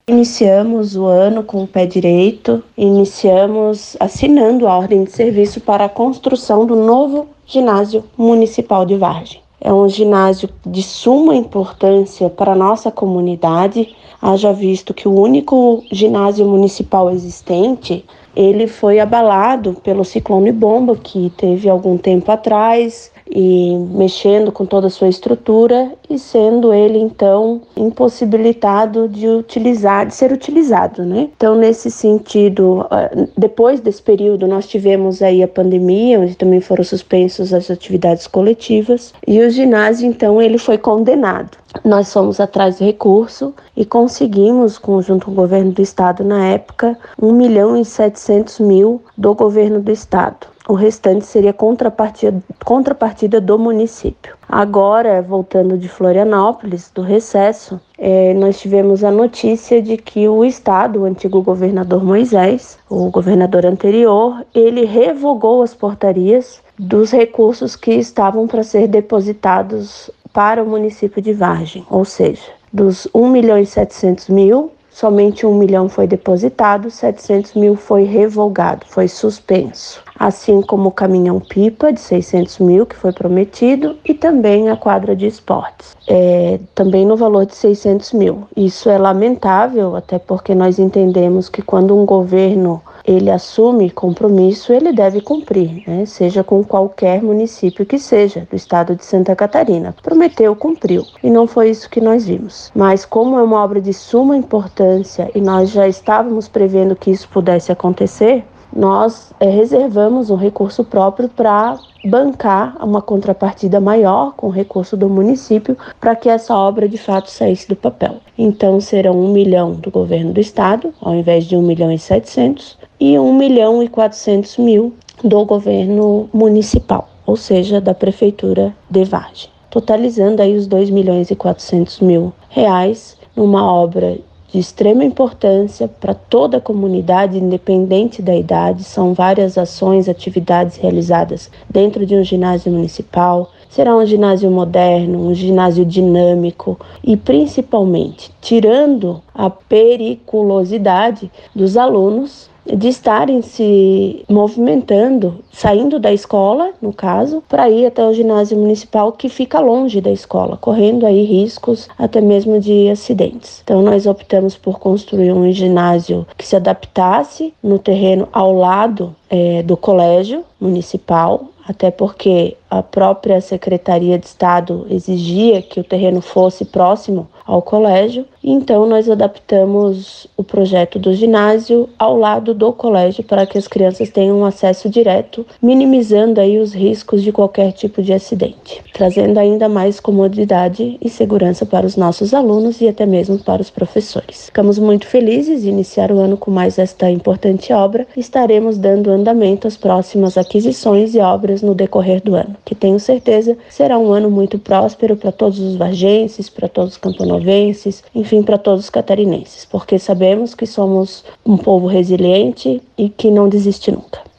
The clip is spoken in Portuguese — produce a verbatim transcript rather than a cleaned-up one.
Iniciamos o ano com o pé direito, iniciamos assinando a ordem de serviço para a construção do novo ginásio municipal de Vargem. É um ginásio de suma importância para a nossa comunidade, haja visto que o único ginásio municipal existente, ele foi abalado pelo ciclone bomba que teve algum tempo atrás, e mexendo com toda a sua estrutura e sendo ele então impossibilitado de utilizar, de ser utilizado, né? Então, nesse sentido, depois desse período nós tivemos aí a pandemia, onde também foram suspensos as atividades coletivas, e o ginásio então ele foi condenado. Nós fomos atrás do recurso e conseguimos, junto com o governo do estado na época, um milhão e setecentos mil do governo do estado. O restante seria contrapartida, contrapartida do município. Agora, voltando de Florianópolis, do recesso, é, nós tivemos a notícia de que o estado, o antigo governador Moisés, o governador anterior, ele revogou as portarias dos recursos que estavam para ser depositados para o município de Vargem, ou seja, dos um milhão e setecentos mil, somente um milhão foi depositado, setecentos mil foi revogado, foi suspenso. Assim como o caminhão-pipa de seiscentos mil, que foi prometido, e também a quadra de esportes, é, também no valor de seiscentos mil. Isso é lamentável, até porque nós entendemos que quando um governo ele assume compromisso, ele deve cumprir, né? Seja com qualquer município que seja, do estado de Santa Catarina. Prometeu, cumpriu. E não foi isso que nós vimos. Mas como é uma obra de suma importância e nós já estávamos prevendo que isso pudesse acontecer, nós é, reservamos um recurso próprio para bancar uma contrapartida maior com o recurso do município para que essa obra de fato saísse do papel. Então serão um milhão do governo do estado, ao invés de um milhão e setecentos, e um milhão e quatrocentos mil do governo municipal, ou seja, da prefeitura de Vargem, totalizando aí os dois milhões e quatrocentos mil reais numa obra de extrema importância para toda a comunidade, independente da idade. São várias ações, atividades realizadas dentro de um ginásio municipal. Será um ginásio moderno, um ginásio dinâmico e, principalmente, tirando a periculosidade dos alunos de estarem se movimentando, saindo da escola, no caso, para ir até o ginásio municipal que fica longe da escola, correndo aí riscos até mesmo de acidentes. Então nós optamos por construir um ginásio que se adaptasse no terreno ao lado é, do colégio municipal, até porque a própria Secretaria de Estado exigia que o terreno fosse próximo ao colégio, então nós adaptamos o projeto do ginásio ao lado do colégio para que as crianças tenham acesso direto, minimizando aí os riscos de qualquer tipo de acidente, trazendo ainda mais comodidade e segurança para os nossos alunos e até mesmo para os professores. Ficamos muito felizes de iniciar o ano com mais esta importante obra. Estaremos dando andamento às próximas aquisições e obras no decorrer do ano, que tenho certeza será um ano muito próspero para todos os vargenses, para todos os camponovenses, enfim, para todos os catarinenses, porque sabemos que somos um povo resiliente e que não desiste nunca.